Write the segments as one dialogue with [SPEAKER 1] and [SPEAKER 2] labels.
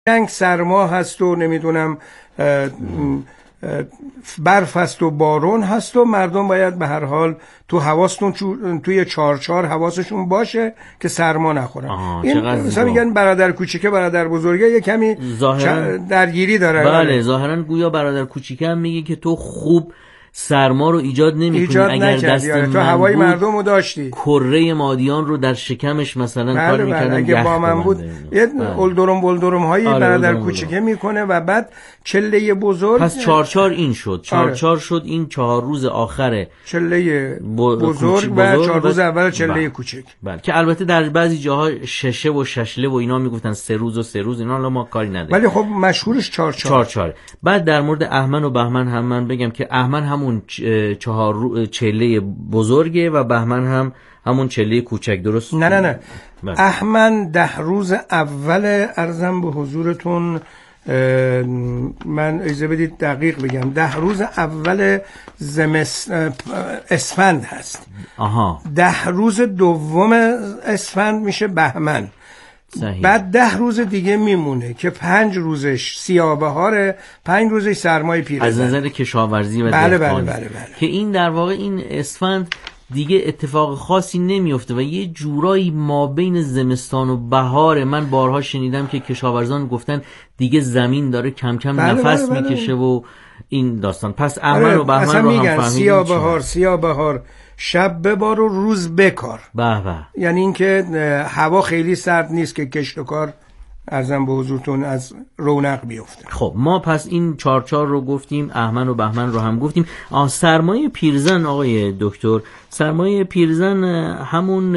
[SPEAKER 1] جنگ سرما هست و نمیدونم برف هست و بارون هست و مردم باید به هر حال تو حواستون توی چارچار حواسشون باشه که سرما نخورن. این مثلا میگن برادر کوچیکه برادر بزرگه یه کمی درگیری داره.
[SPEAKER 2] بله ظاهرا گویا برادر کوچیکه هم میگه که تو خوب سرما رو ایجاد نمی‌کنی، اگر دست
[SPEAKER 1] تو هوای مردم رو داشتی
[SPEAKER 2] کره مادیان رو در شکمش مثلا کار می‌کردن.
[SPEAKER 1] اگه با من بود یه بلدرم هایی برادر کوچیکه میکنه و بعد چله بزرگ.
[SPEAKER 2] پس چارچار این شد، چارچار شد این 4 روز آخر
[SPEAKER 1] چله بزرگ و 4 روز اول چله کوچک.
[SPEAKER 2] بله که البته در بعضی جاها ششه و ششله و اینا میگفتن 3 روز و 3 روز، اینا الان ما کاری نداریم،
[SPEAKER 1] ولی خب مشهورش چارچار.
[SPEAKER 2] بعد در مورد اهمن و بهمن هم من بگم که اهمن همون 4 چله بزرگه و بهمن هم همون چله کوچک، درست؟
[SPEAKER 1] نه اهمن 10 روز اول عرضم به حضورتون، من اجازه بدید دقیق بگم، 10 روز اول اسفند هست. 10 روز دوم اسفند میشه بهمن. صحیح. بعد 10 روز دیگه میمونه که 5 روزش سیاه‌بهاره، 5 روزش سرمای پیرزن.
[SPEAKER 2] از نظر کشاورزی و
[SPEAKER 1] بله.
[SPEAKER 2] که این در واقع این اسفند دیگه اتفاق خاصی نمیفته و یه جورایی ما بین زمستان و بهار. من بارها شنیدم که کشاورزان گفتن دیگه زمین داره کم کم نفس میکشه و این داستان. پس اهمن و بهمن رو هم فهمیدیم.
[SPEAKER 1] سیاه‌بهار شب ببار و روز بکار.
[SPEAKER 2] به.
[SPEAKER 1] یعنی اینکه هوا خیلی سرد نیست که کشت و کار ارزم به حضورتون از رونق بیفته.
[SPEAKER 2] خب ما پس این 4 رو گفتیم، اهمن و بهمن رو هم گفتیم. سرمایه پیرزن آقای دکتر، سرمایه پیرزن همون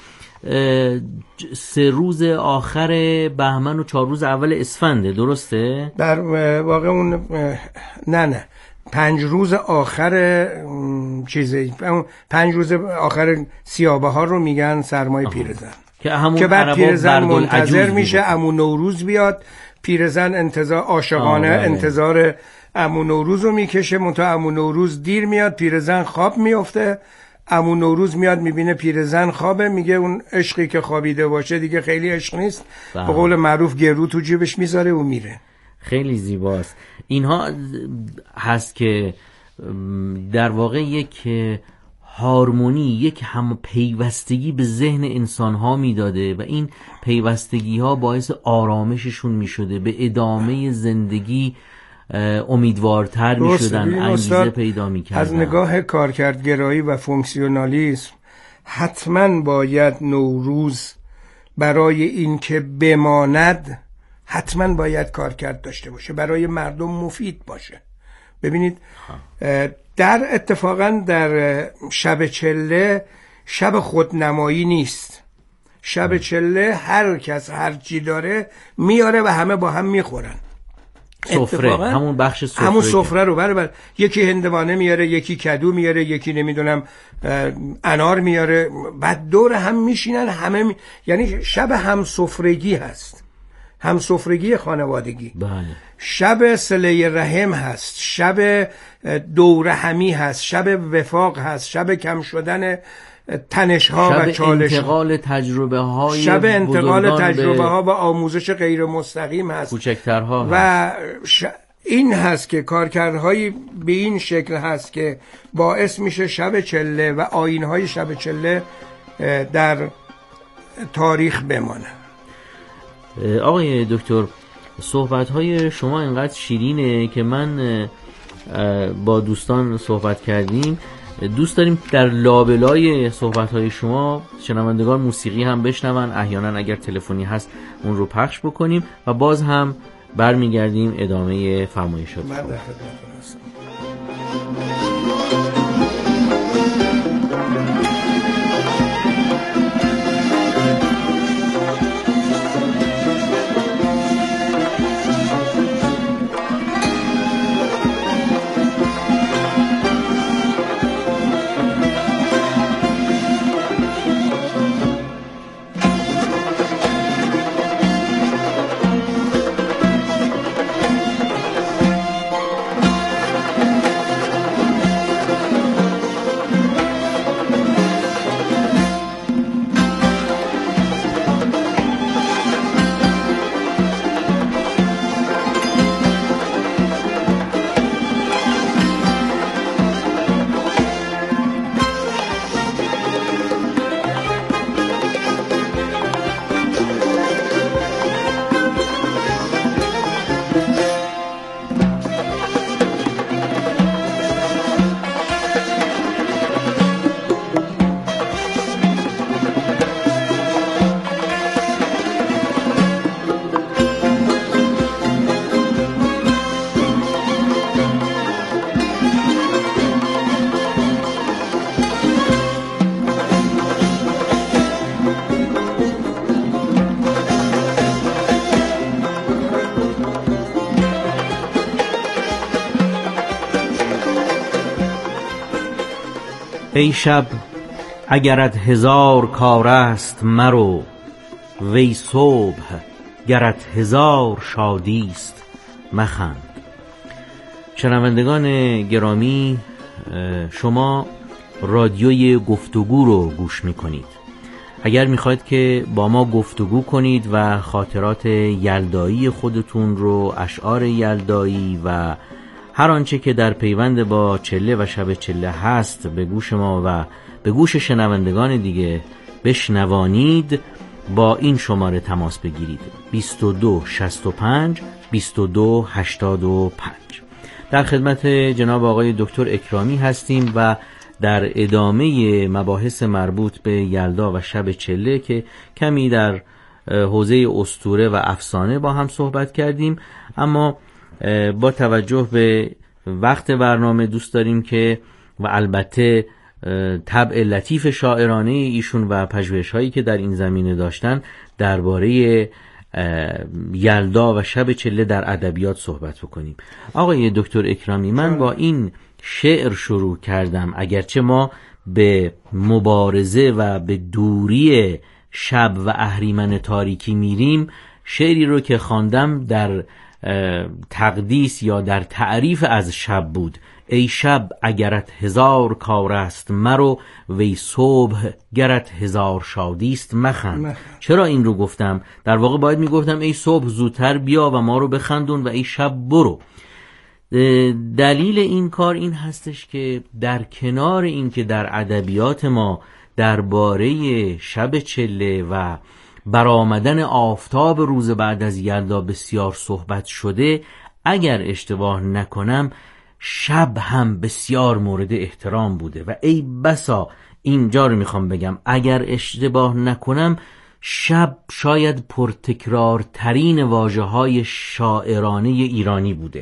[SPEAKER 2] 3 روز آخر بهمن و 4 روز اول اسفنده، درسته؟
[SPEAKER 1] در واقع اون نه 5 روز آخر چیزی، 5 روز آخر سیاه‌بهار رو میگن سرمایه پیرزن که بعد پیرزن منتظر میشه عمو نوروز بیاد. پیرزن انتظار عاشقانه انتظار عمو نوروز رو میکشه، منتها عمو نوروز دیر میاد، پیرزن خواب میفته. عمو نوروز میاد میبینه پیرزن خوابه، میگه اون عشقی که خوابیده باشه دیگه خیلی عشق نیست، به قول معروف گرو تو جیبش میذاره و میره.
[SPEAKER 2] خیلی زیباست. اینها هست که در واقع یک هارمونی، یک هم پیوستگی به ذهن انسان ها میداده و این پیوستگی ها باعث آرامششون میشده، به ادامه زندگی امیدوارتر میشدن، انگیزه پیدا میکردن.
[SPEAKER 1] از نگاه کارکردگرایی و فونکسیونالیسم حتما باید نوروز برای این که بماند حتما باید کارکرد داشته باشه، برای مردم مفید باشه. ببینید در اتفاقا در شب چله شب خودنمایی نیست. شب چله هر کس هر چی داره میاره و همه با هم میخورن.
[SPEAKER 2] سفره، همون بخش سفره،
[SPEAKER 1] همون سفره رو بله. یکی هندوانه میاره، یکی کدو میاره، یکی نمیدونم انار میاره، بعد دور هم میشینن همه یعنی شب همسفرگی هست، همسفرگی خانوادگی.
[SPEAKER 2] بله.
[SPEAKER 1] شب صله رحم هست، شب دور همی هست، شب وفاق هست، شب کم شدن تنش ها و چالش،
[SPEAKER 2] انتقال تجربه های
[SPEAKER 1] شب انتقال تجربه ها و آموزش غیر مستقیم هست،
[SPEAKER 2] کوچکترها
[SPEAKER 1] و این هست که کارکردهایی به این شکل هست که باعث میشه شب چله و آیین‌های شب چله در تاریخ بمانه.
[SPEAKER 2] آقای دکتر، صحبت‌های شما اینقدر شیرینه که من با دوستان صحبت کردیم، دوست داریم در لابلای صحبت‌های شما شنوندگان موسیقی هم بشنون، احیانا اگر تلفنی هست اون رو پخش بکنیم و باز هم برمیگردیم ادامه فرمایشات.
[SPEAKER 1] من در خدمتتون هستم.
[SPEAKER 2] ای شب اگرت هزار کار است مرو، وی صبح گرت هزار شادی است مخند. شنوندگان گرامی، شما رادیوی گفتگو رو گوش میکنید. اگر میخواید که با ما گفتگو کنید و خاطرات یلدایی خودتون رو، اشعار یلدایی و هر آنچه که در پیوند با چله و شب چله هست به گوش ما و به گوش شنوندگان دیگه بشنوانید، با این شماره تماس بگیرید: 22 65 22 85. در خدمت جناب آقای دکتر اکرامی هستیم و در ادامه مباحث مربوط به یلدا و شب چله که کمی در حوزه اسطوره و افسانه با هم صحبت کردیم، اما با توجه به وقت برنامه دوست داریم که و البته طبع لطیف شاعرانه ایشون و پژوهش‌هایی که در این زمینه داشتن درباره یلدا و شب چله در ادبیات صحبت بکنیم. آقای دکتر اکرامی، من با این شعر شروع کردم، اگرچه ما به مبارزه و به دوری شب و اهریمن تاریکی میریم، شعری رو که خواندم در تقدیس یا در تعریف از شب بود: ای شب اگرت هزار کار است مرو، وی صبح گرت هزار شادی است مخند. چرا این رو گفتم؟ در واقع باید میگفتم ای صبح زودتر بیا و ما رو بخندون و ای شب برو. دلیل این کار این هستش که در کنار این که در ادبیات ما درباره شب چله و برآمدن آفتاب روز بعد از یلدا بسیار صحبت شده، اگر اشتباه نکنم شب هم بسیار مورد احترام بوده و ای بسا، اینجا رو میخوام بگم، اگر اشتباه نکنم شب شاید پرتکرارترین واژه‌های شاعرانه ایرانی بوده.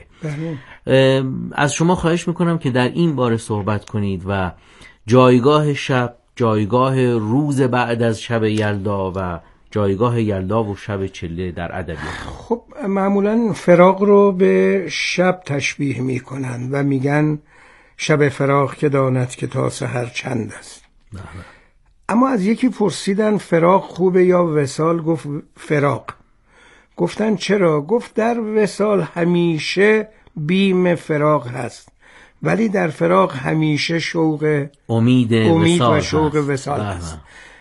[SPEAKER 2] از شما خواهش میکنم که در این باره صحبت کنید و جایگاه شب، جایگاه روز بعد از شب یلدا و جایگاه یلدا و شب چله در ادبیات.
[SPEAKER 1] خب معمولا فراق رو به شب تشبیه میکنن و میگن شب فراق که داند که تا سحر چند است. اما از یکی پرسیدن فراق خوبه یا وصال؟ گفت فراق. گفتن چرا؟ گفت در وصال همیشه بیم فراق هست، ولی در فراق همیشه شوق امید و شوق وصال هست.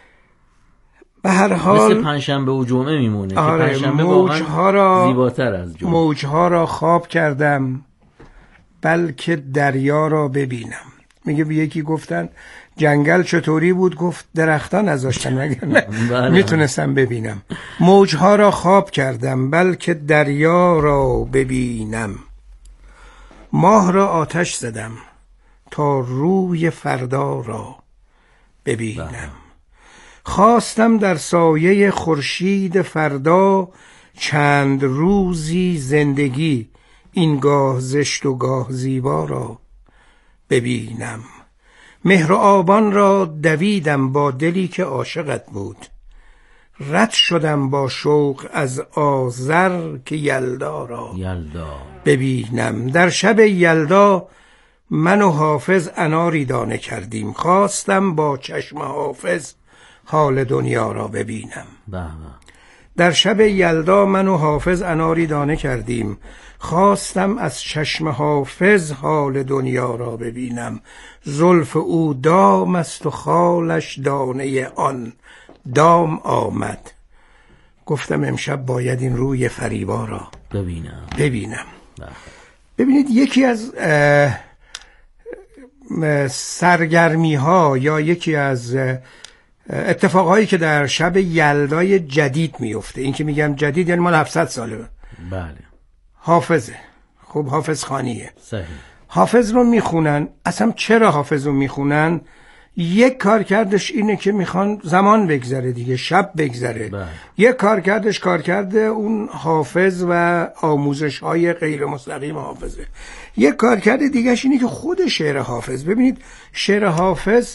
[SPEAKER 1] به هر حال
[SPEAKER 2] مثل پنجشنبه و جمعه میمونه که پنجشنبه واقعا زیباتر از جمعه.
[SPEAKER 1] موجها را خواب کردم بلکه دریا را ببینم. میگه به یکی گفتن جنگل چطوری بود؟ گفت درختان نذاشتن مگر میتونستم ببینم. موجها را خواب کردم بلکه دریا را ببینم. ماه را آتش زدم تا روی فردا را ببینم. خواستم در سایه خورشید فردا چند روزی زندگی، این گاه زشت و گاه زیبا را ببینم. مهر و آبان را دویدم با دلی که عاشقت بود، رد شدم با شوق از آذر که یلدا را ببینم. در شب یلدا من و حافظ اناری دانه کردیم، خواستم با چشم حافظ حال دنیا را ببینم. در شب یلدا من و حافظ اناری دانه کردیم، خواستم از چشم حافظ حال دنیا را ببینم. زلف او دام است و خالش دانه آن دام آمد. گفتم امشب باید این روی فریبا را ببینم. ببینید یکی از سرگرمی ها یا یکی از اتفاقهایی که در شب یلدای جدید میفته، این که میگم جدید یعنی مال 700 ساله،
[SPEAKER 2] بله،
[SPEAKER 1] حافظه. خب حافظ خانیه.
[SPEAKER 2] صحیح.
[SPEAKER 1] حافظ رو میخونن. اصلا چرا حافظ رو میخونن؟ یک کارکردش اینه که میخوان زمان بگذره دیگه، شب بگذره. یک کارکردش کارکرد اون حافظ و آموزش های غیر مستقیم حافظه. یک کارکرد دیگهش اینه که خود شعر حافظ، ببینید شعر حافظ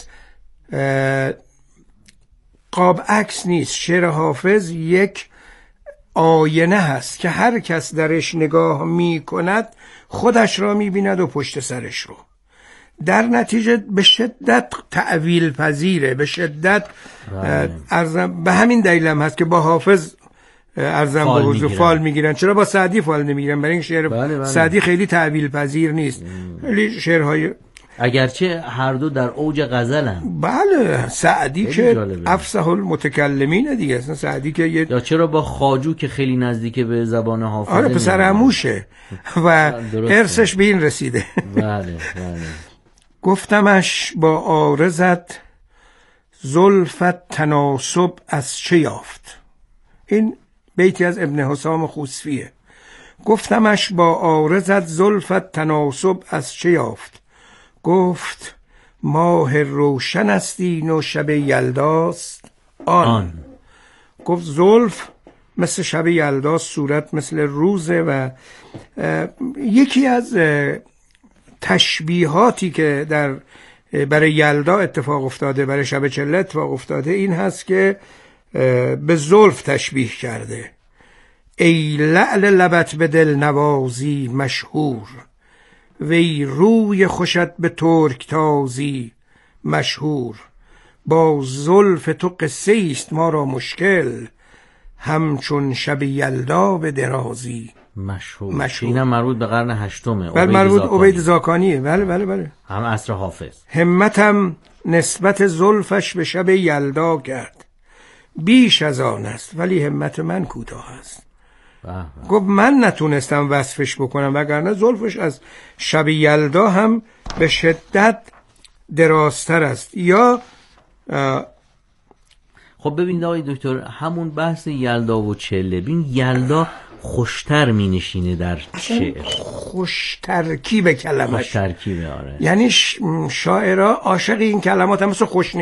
[SPEAKER 1] قاب عکس نیست. شعر حافظ یک آینه هست که هر کس درش نگاه می کند خودش را می بیند و پشت سرش رو. در نتیجه به شدت تأویل پذیره، به شدت به همین دلیل هم هست که با حافظ ارزم به حضور فال میگیرن. چرا با سعدی فال نمیگیرن؟ برای این شعر سعدی خیلی تأویل پذیر نیست. خیلی شعرهای
[SPEAKER 2] اگرچه هر دو در اوج غزلن.
[SPEAKER 1] بله سعدی که افصح المتکلمین دیگه، اصلا سعدی که
[SPEAKER 2] یا چرا با خواجو که خیلی نزدیک به زبان حافظ.
[SPEAKER 1] آره پسر عموشه و ارثش به این رسیده.
[SPEAKER 2] بله.
[SPEAKER 1] گفتمش با عارضت زلفت تناسب از چه یافت. این بیتی از ابن حسام خوسفیه. گفتمش با عارضت زلفت تناسب از چه یافت. گفت ماه روشن استین و شب یلداست آن. گفت زلف مثل شب یلداست، صورت مثل روزه. و یکی از تشبیهاتی که برای یلدا اتفاق افتاده، برای شب چله اتفاق افتاده، این هست که به زلف تشبیه کرده. ای لعل لبت به دل نوازی مشهور، وی روی خوشت به ترک تازی مشهور. با زلف تو قصه است ما را مشکل، همچون شب یلدا به درازی
[SPEAKER 2] مشهور. اینم مربوط به قرن هشتمه.
[SPEAKER 1] بله مربوط عبید زاکانیه. بله
[SPEAKER 2] هم عصر حافظ.
[SPEAKER 1] همتم نسبت زلفش به شب یلدا کرد، بیش از آن است ولی همت من کوتاه است. گفت من نتونستم وصفش بکنم، وگرنه زلفش از شب یلدا هم به شدت درازتر است. یا
[SPEAKER 2] خب ببینید آقای دکتر، همون بحث یلدا و چله، ببین یلدا خوشتر می نشینه در شعر،
[SPEAKER 1] خوشترکیب کلمش،
[SPEAKER 2] خوشترکیب. آره
[SPEAKER 1] یعنی شاعرها عاشق این کلمات هم، مثل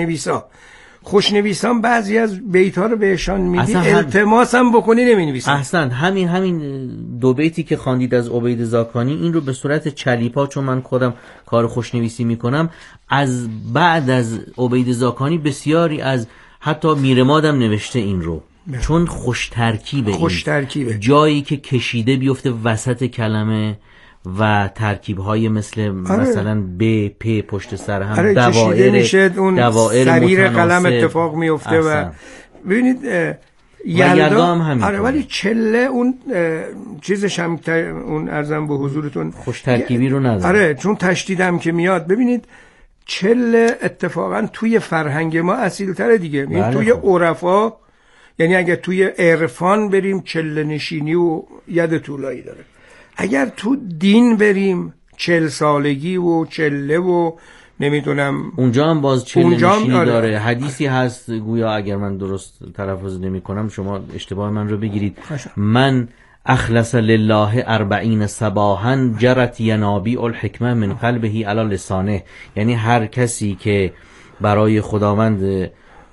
[SPEAKER 1] خوشنویسان بعضی از بیت‌ها رو بهشان میدی التماس هم بکنی نمی‌نویسن.
[SPEAKER 2] احسن. همین دو بیتی که خواندید از عبید زاکانی، این رو به صورت چلیپا، چون من خودم کار خوشنویسی میکنم، از بعد از عبید زاکانی بسیاری از حتی میرمادم نوشته این رو، چون خوشترکیبه. جایی که کشیده بیفته وسط کلمه و ترکیب‌های مثلا ب پ پشت سر هم، دوائر
[SPEAKER 1] سریر قلم اتفاق میفته. و ببینید
[SPEAKER 2] یلدا هم همین.
[SPEAKER 1] آره ولی چله اون چیزش هم اون ارزم به حضورتون
[SPEAKER 2] خوش ترکیبی رو نداره.
[SPEAKER 1] آره چون تشدیدم که میاد. ببینید چله اتفاقا توی فرهنگ ما اصیل‌تره دیگه. بله توی عرفا، یعنی اگه توی عرفان بریم چله نشینی و ید طولایی داره. اگر تو دین بریم 40 سالگی و چله و نمیدونم
[SPEAKER 2] اونجا هم باز چله نشینی داره. حدیثی هست گویا، اگر من درست تلفظ نمی کنم شما اشتباه من رو بگیرید، من اخلص لله 40 صباحا جرت ینابیع الحکمه من قلبه علی لسانه. یعنی هر کسی که برای خداوند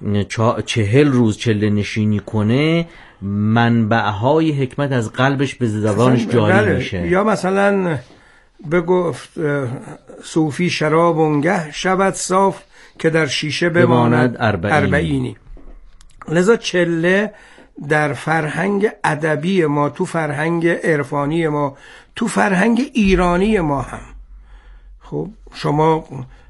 [SPEAKER 2] 40 روز چله نشینی کنه، منبعهای حکمت از قلبش به زبانش جاری میشه.
[SPEAKER 1] یا مثلا بگفت صوفی شراب اونگه شود صاف که در شیشه بماند 40. لذا چله در فرهنگ ادبی ما، تو فرهنگ عرفانی ما، تو فرهنگ ایرانی ما هم، خب شما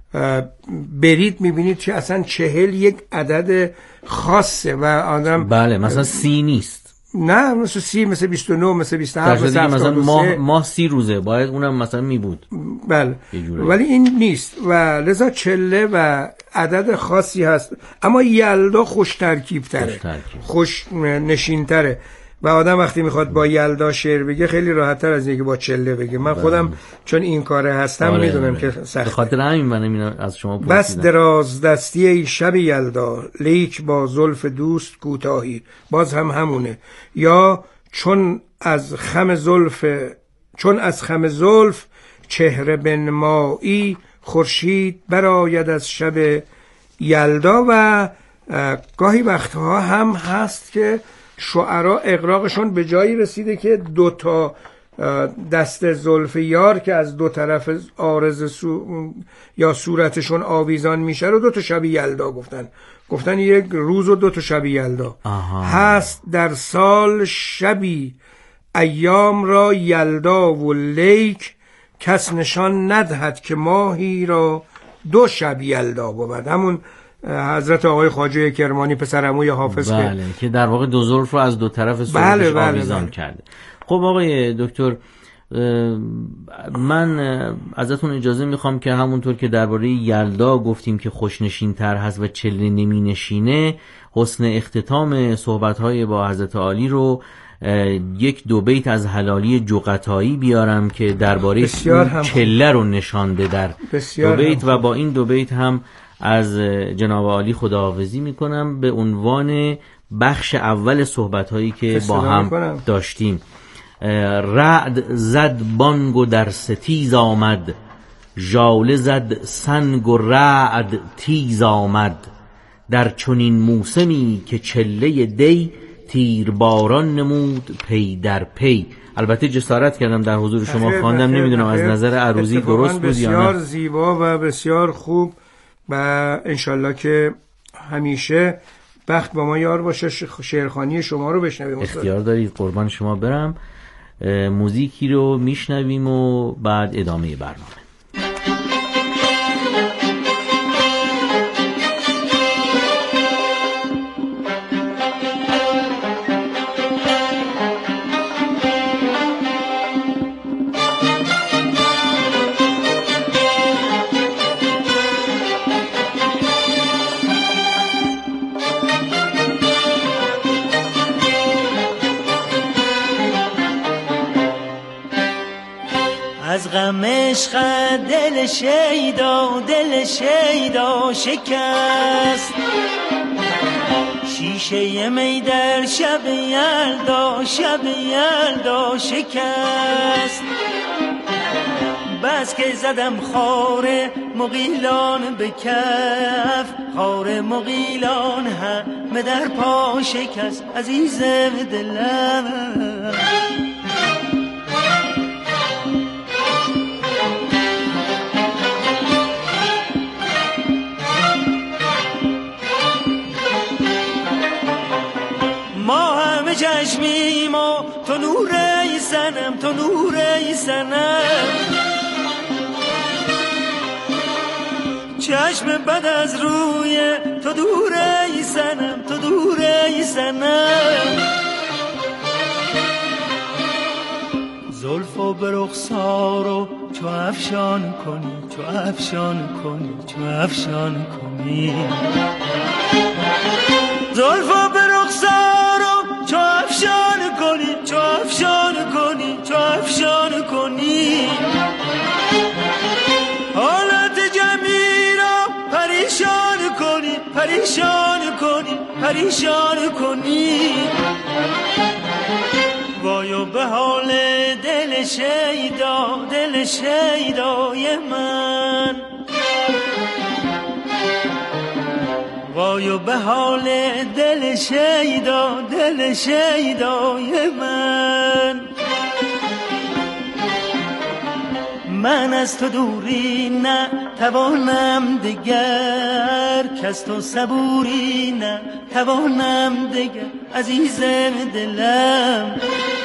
[SPEAKER 1] برید میبینید که اصلا 40 یک عدد خاصه و آدم
[SPEAKER 2] بله مثلا 30 نیست.
[SPEAKER 1] نه مثل 30 مثل 29 مثل 27
[SPEAKER 2] مثلا ماه 30 روزه باید اونم مثلا می بود.
[SPEAKER 1] بله ولی این نیست و لذا چله و عدد خاصی هست. اما یلدا خوش ترکیب تره، خوش نشین تره و آدم وقتی میخواد با یلدا شعر بگه خیلی راحت تر از اینکه با چله بگه. من خودم چون این کاره هستم میدونم که سخته.
[SPEAKER 2] به خاطر همین من از شما پرسیدم.
[SPEAKER 1] بس دراز دستی ای شب یلدا، لیک با زلف دوست کوتاهی. باز هم همونه. یا چون از خم زلف چون از خم زلف چهره بنمایی، خورشید برآید از شب یلدا. و گاهی وقتها هم هست که شعرا اغراقشون به جایی رسیده که 2 دست زلف یار که از 2 طرف عارض یا صورتشون آویزان میشه رو 2 شب یلدا گفتن 1 روز و 2 شب یلدا. هست در سال شبی ایام را یلدا و لیک، کس نشان ندهد که ماهی را 2 شب یلدا بود. همون حضرت آقای خواجه کرمانی پسرعموی حافظ
[SPEAKER 2] که در واقع 2 زلف رو از 2 طرف صورتش آویزان کرده. خب آقای دکتر، من ازتون اجازه میخوام که همونطور که درباره یلدا گفتیم که خوشنشین تر هست و چله نمی نشینه، حسن اختتام صحبت‌های با حضرت عالی رو 1-2 بیت از حلالی جغتایی بیارم که درباره چله رو نشانده در 2 بیت و با این 2 بیت هم از جناب عالی خداحافظی میکنم به عنوان بخش اول صحبت‌هایی که با هم داشتیم. رعد زد بانگ و در ستیز آمد، ژاله زد سنگ و رعد تیز آمد. در چنین موسمی که چله دی، تیر باران نمود پی در پی. البته جسارت کردم در حضور شما خواندم، نمیدونم از نظر عروضی درست بود یا نه.
[SPEAKER 1] بسیار زیبا و بسیار خوب و انشالله که همیشه بخت با ما یار باشه شعرخوانی شما رو بشنویم.
[SPEAKER 2] اختیار دارید، قربان شما برم. موزیکی رو میشنویم و بعد ادامه برنامه.
[SPEAKER 3] از غم عشق دل شیدا شکست، شیشه می در شب یلدا شکست. بس که زدم خار مغیلان به کف، خار مغیلان همه در پا شکست. عزیز دلم چشمیم و تو نوره سنم، تو نوره سنم. چشم بد از روی تو دوره سنم، تو دوره سنم. زلفو به رخسارو چو افشان کنی، چو افشان کنی، چو افشان کنی. زلفو به رخسارو چو افشان کنی، چو افشان کنی، چو افشان کنی. حالت جمعی را پریشان کنی، پریشان کنی، پریشان کنی. وایو به حال دل شیدا، دل شیدای من. وایو به حال دل شیدا، دل شیدای من. من از تو دوری نه توانم دگر، کز تو صبوری نه توانم دگر. عزیز دلم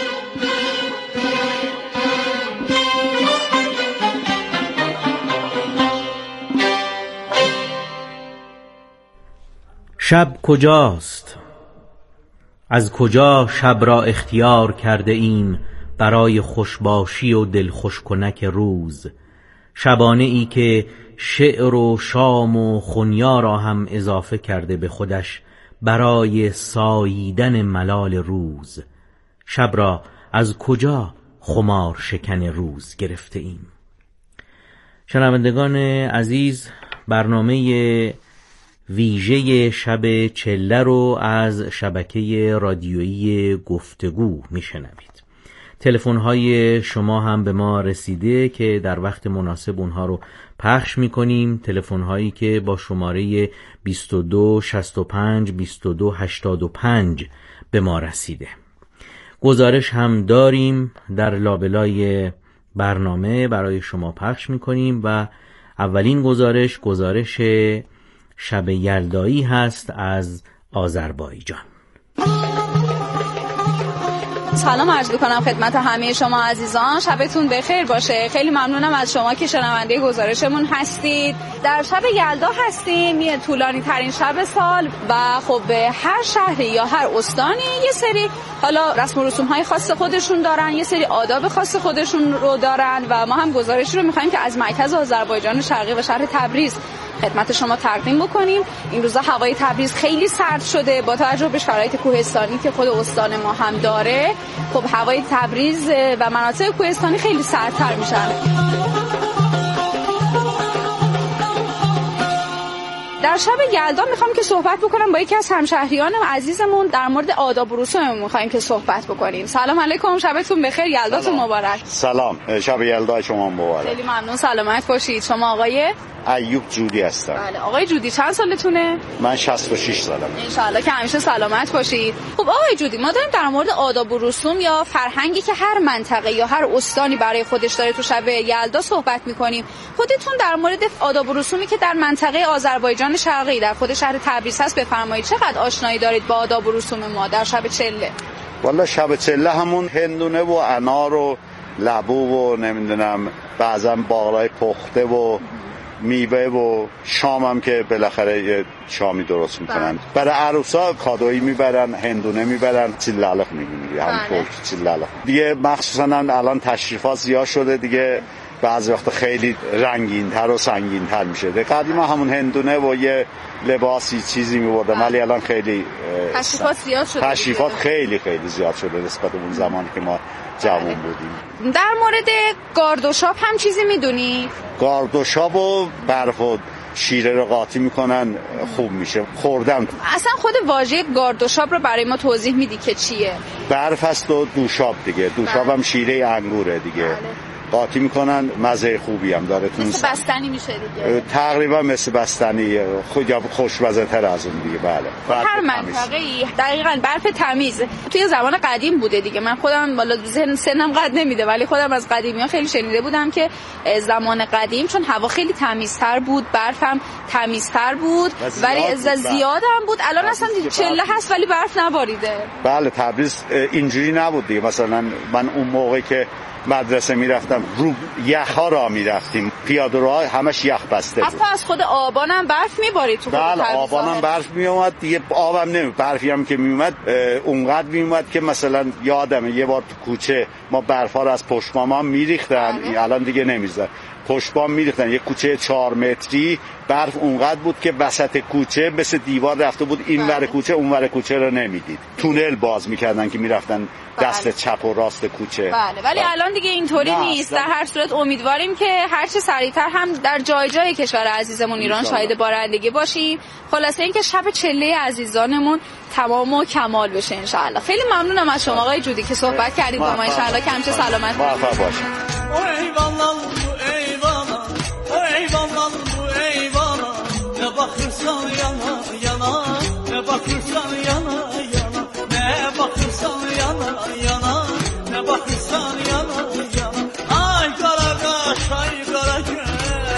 [SPEAKER 2] شب کجاست؟ از کجا شب را اختیار کرده ایم برای خوشباشی و دلخوش کنک روز؟ شبانه ای که شعر و شام و خنیا را هم اضافه کرده به خودش برای ساییدن ملال روز. شب را از کجا خمار شکن روز گرفته ایم؟ شنوندگان عزیز، برنامه ویژه شب چله رو از شبکه رادیویی گفتگو میشنوید. تلفن‌های شما هم به ما رسیده که در وقت مناسب اونها رو پخش می‌کنیم. تلفن‌هایی که با شماره 22 65 22 85 به ما رسیده. گزارش هم داریم در لابلای برنامه برای شما پخش می‌کنیم و اولین گزارش شب یلدایی هست از آذربایجان.
[SPEAKER 4] سلام عرض می‌کنم خدمت همه شما عزیزان، شبتون بخیر باشه. خیلی ممنونم از شما که شنونده گزارشمون هستید. در شب یلدا هستیم، یه طولانی ترین شب سال و خب به هر شهری یا هر استانی یه سری حالا رسم و رسوم‌های خاص خودشون دارن، یه سری آداب خاص خودشون رو دارن و ما هم گزارشی رو می‌خوایم که از مرکز آذربایجان شرقی و شهر تبریز خدمت شما تقدیم بکنیم. این روزا هوای تبریز خیلی سرد شده با توجه به شرایط کوهستانی که خود استان ما هم داره. خب هوای تبریز و مناطق کوهستانی خیلی سردتر میشن. در شب یلدا میخوام که صحبت بکنم با یکی از همشهریان عزیزمون در مورد آداب و رسوم میخوایم که صحبت بکنیم. سلام علیکم، شبتون بخیر، یلداتون مبارک.
[SPEAKER 5] سلام، شب یلدا شما مبارک.
[SPEAKER 4] خیلی ممنون، سلامت باشید. شما آقای
[SPEAKER 5] ایوب جودی هستم.
[SPEAKER 4] بله آقای جودی، چند سالتونه؟
[SPEAKER 5] من 66 سالمه.
[SPEAKER 4] ان شاءالله که همیشه سلامت باشید. خب آقای جودی، ما داریم در مورد آداب و رسوم یا فرهنگی که هر منطقه یا هر استانی برای خودش داره تو شب یلدا صحبت می‌کنیم. خودتون در مورد آداب و رسومی که در منطقه آذربایجان شرقی در خود شهر تبریز هست بفرمایید. چقدر آشنایی دارید با آداب و رسوم ما در شب چله؟
[SPEAKER 5] والا شب چله همون هندونه و انار و لبو و نمیدونم بعضا باقلای پخته و میوه و شام هم که بالاخره یه شامی درست میکنن. برای عروسا کادویی میبرن، هندونه میبرن، چیلالخ میگن، همونطور چیلالخ. دیگه مخصوصا الان تشریفات زیاد شده دیگه، بعضی وقتا خیلی رنگین‌تر و سنگین‌تر میشه. قدیما همون هندونه و یه لباسی چیزی میبردن، ولی الان خیلی
[SPEAKER 4] تشریفات زیاد شده.
[SPEAKER 5] تشریفات خیلی خیلی زیاد شده نسبت به اون زمانی که ما جوان بودیم.
[SPEAKER 4] در مورد گارد و شاب هم چیزی میدونی؟
[SPEAKER 5] گارد و شاب و برف و شیره رو قاطی میکنن، خوب میشه خوردن.
[SPEAKER 4] اصلا خود واژه گارد و شاب رو برای ما توضیح میدی که چیه؟
[SPEAKER 5] برف هست و دوشاب دیگه، دوشاب هم شیره انگوره دیگه. بله. قاطی میکنن، مزه خوبی هم داره.
[SPEAKER 4] مثل بستنی میشه دیگه.
[SPEAKER 5] تقریبا مثل بستنی، خوشمزه تر از اون دیگه. بله.
[SPEAKER 4] هر منطقه‌ای دقیقاً برف تمیز توی زمان قدیم بوده دیگه. من خودم والا سنم قد نمیده ولی خودم از قدیمی‌ها خیلی شنیده بودم که زمان قدیم چون هوا خیلی تمیزتر بود، برف هم تمیزتر بود ولی زیاد هم بود. الان اصلا چله هست ولی برف نباریده.
[SPEAKER 5] بله تبریز اینجوری نبود دیگه. مثلا من اون موقعی که مدرسه میرفتم رو یخ‌ها را میرفتیم، پیاده‌روها همش یخ بسته بود.
[SPEAKER 4] از خود آبانم برف میبارید تو.
[SPEAKER 5] بله آبانم برف میومد دیگه، آبم نمی برفی هم که میومد اونقدر میومد که مثلا یادمه یه بار تو کوچه ما برفا رو از پشت بام میریختن. الان دیگه نمیذارن پشت بام میریختن، یه کوچه 4 متری برف اونقدر بود که وسط کوچه مثل دیوار رفته بود، این ور کوچه اون ور کوچه رو نمیدید. تونل باز میکردن که میرفتن دست چپ و راست کوچه.
[SPEAKER 4] بله ولی الان دیگه اینطوری نیست. در هر صورت امیدواریم که هرچه سریعتر هم در جای جای کشور عزیزمون ایران شاهد بارندگی باشیم. خلاصه اینکه شب چله عزیزانمون تمام و کمال بشه ان شاء الله. خیلی ممنونم از شما آقای جودی که صحبت کردیم با ما. ان شاء الله که همیشه سلامت
[SPEAKER 5] باشید.
[SPEAKER 3] Ne bakırsan yana yana, ne bakırsan yana yana, ne bakırsan yana yana, ne bakırsan yana yana. Ay kara kaş, ay kara göz,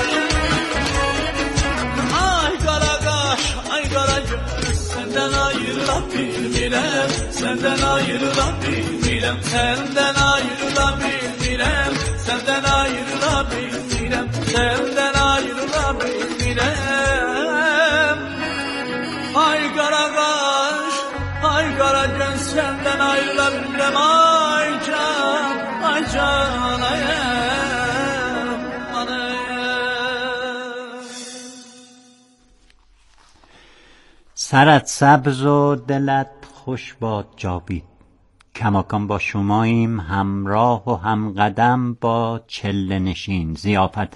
[SPEAKER 3] ay kara kaş, ay kara göz. Senden ayrılabilmirem, senden ayrılabilmirem, senden ayrılabilmirem, senden ayrılabilmirem, senden ayrılabilmirem. Ay kara kaş, ay kara göz, senden ayrılabilmem. Ay can, ay can, ay
[SPEAKER 6] سرت سبز و دلت خوش باد جاوید. کماکان با شماییم همراه و همقدم با چله نشین، ضیافت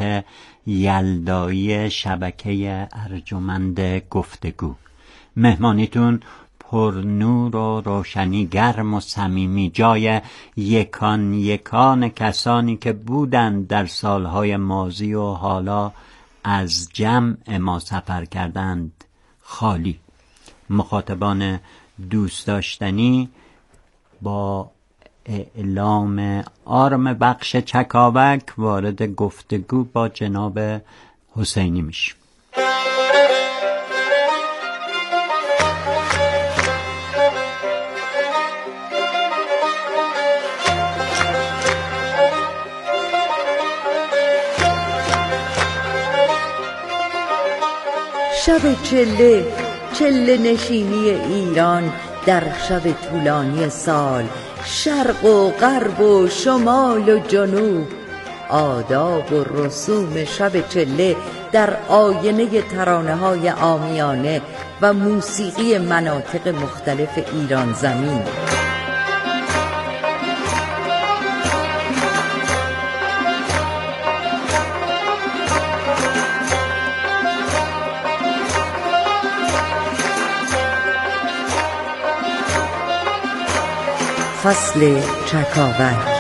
[SPEAKER 6] یلدایی شبکه ارجمند گفتگو. مهمانیتون پر نور و روشنی، گرم و صمیمی، جای یکان یکان کسانی که بودند در سالهای ماضی و حالا از جمع ما سفر کردند خالی. مخاطبان دوست داشتنی، با اعلام آرم بخش چکاوک وارد گفتگو با جناب حسینی میشیم.
[SPEAKER 7] شب چله، چله نشینی ایران در شب طولانی سال، شرق و غرب و شمال و جنوب، آداب و رسوم شب چله در آینه ترانه‌های عامیانه و موسیقی مناطق مختلف ایران زمین. فصل چکاوک.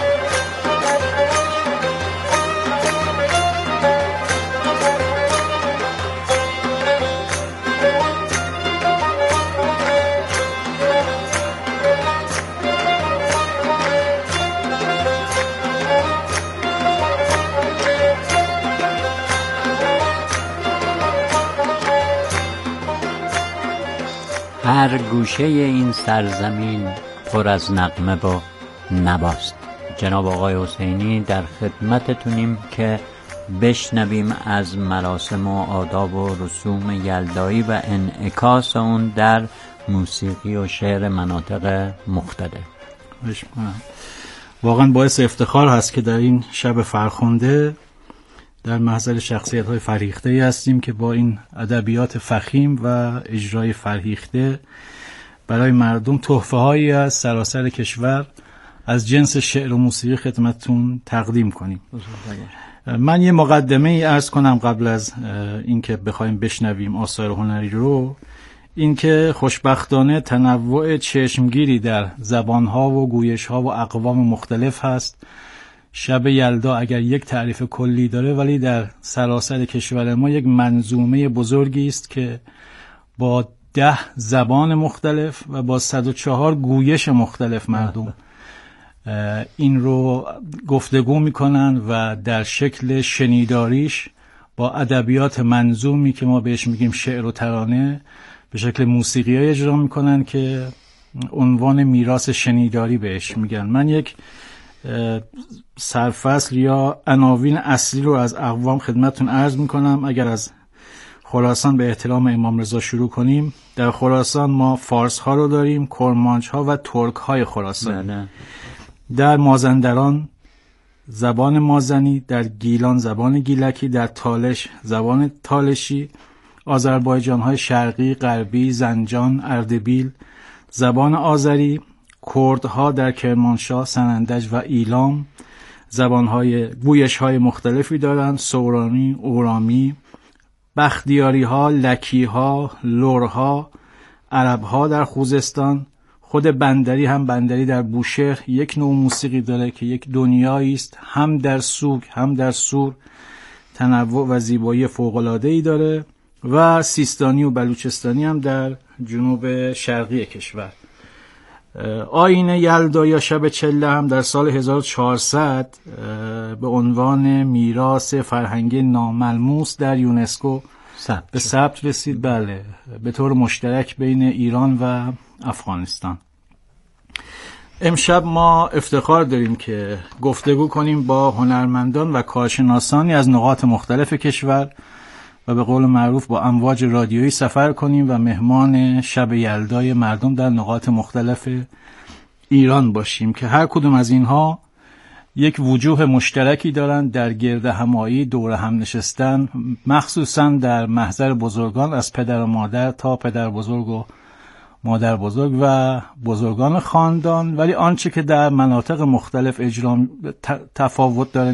[SPEAKER 6] هر گوشه این سرزمین پر از نغمه و نواست. جناب آقای حسینی در خدمتتونیم که بشنویم از مراسم و آداب و رسوم یلدایی و انعکاس اون در موسیقی و شعر مناطق مختلف.
[SPEAKER 8] واقعا باعث افتخار هست که در این شب فرخنده در محضر شخصیت‌های فرهیخته‌ای هستیم که با این ادبیات فخیم و اجرای فرهیخته برای مردم تحفه‌هایی از سراسر کشور از جنس شعر و موسیقی خدمتتون تقدیم کنیم. من یه مقدمه عرض کنم قبل از اینکه بخوایم بشنویم آثار هنری رو، اینکه خوشبختانه تنوع چشمگیری در زبان‌ها و گویش‌ها و اقوام مختلف هست. شب یلدا اگر یک تعریف کلی داره، ولی در سراسر کشور ما یک منظومه بزرگی است که با 10 زبان مختلف و با 104 گویش مختلف مردم این رو گفتگو میکنن و در شکل شنیداریش با ادبیات منظومی که ما بهش میگیم شعر و ترانه به شکل موسیقی اجرا میکنن که عنوان میراث شنیداری بهش میگن. من یک سرفصل یا عناوین اصلی رو از اقوام خدمتتون عرض میکنم. اگر از خراسان به احترام امام رضا شروع کنیم، در خراسان ما فارس ها رو داریم، کرمانچ ها و ترک های خراسان. در مازندران زبان مازنی، در گیلان زبان گیلکی، در تالش زبان تالشی، آذربایجان های شرقی، غربی، زنجان، اردبیل زبان آذری، کردها در کرمانشاه، سنندج و ایلام زبانهای گویش‌های مختلفی دارند، سورانی، اورامی، بختیاری‌ها، لکی‌ها، لرها، عرب‌ها در خوزستان. خود بندری هم بندری در بوشهر یک نوع موسیقی داره که یک دنیایی است، هم در سوگ هم در سور، تنوع و زیبایی فوق‌العاده‌ای داره. و سیستانی و بلوچستانی هم در جنوب شرقی کشور. آیین یلدا یا شب چله هم در سال 1400 به عنوان میراث فرهنگی ناملموس در یونسکو به ثبت رسید. بله، به طور مشترک بین ایران و افغانستان. امشب ما افتخار داریم که گفتگو کنیم با هنرمندان و کارشناسانی از نقاط مختلف کشور و به قول معروف با امواج رادیویی سفر کنیم و مهمان شب یلدای مردم در نقاط مختلف ایران باشیم که هر کدوم از اینها یک وجوه مشترکی دارند در گرد همایی، دور هم نشستن، مخصوصا در محضر بزرگان از پدر و مادر تا پدر بزرگ و مادر بزرگ و بزرگان خاندان. ولی آنچه که در مناطق مختلف اجرا تفاوت داره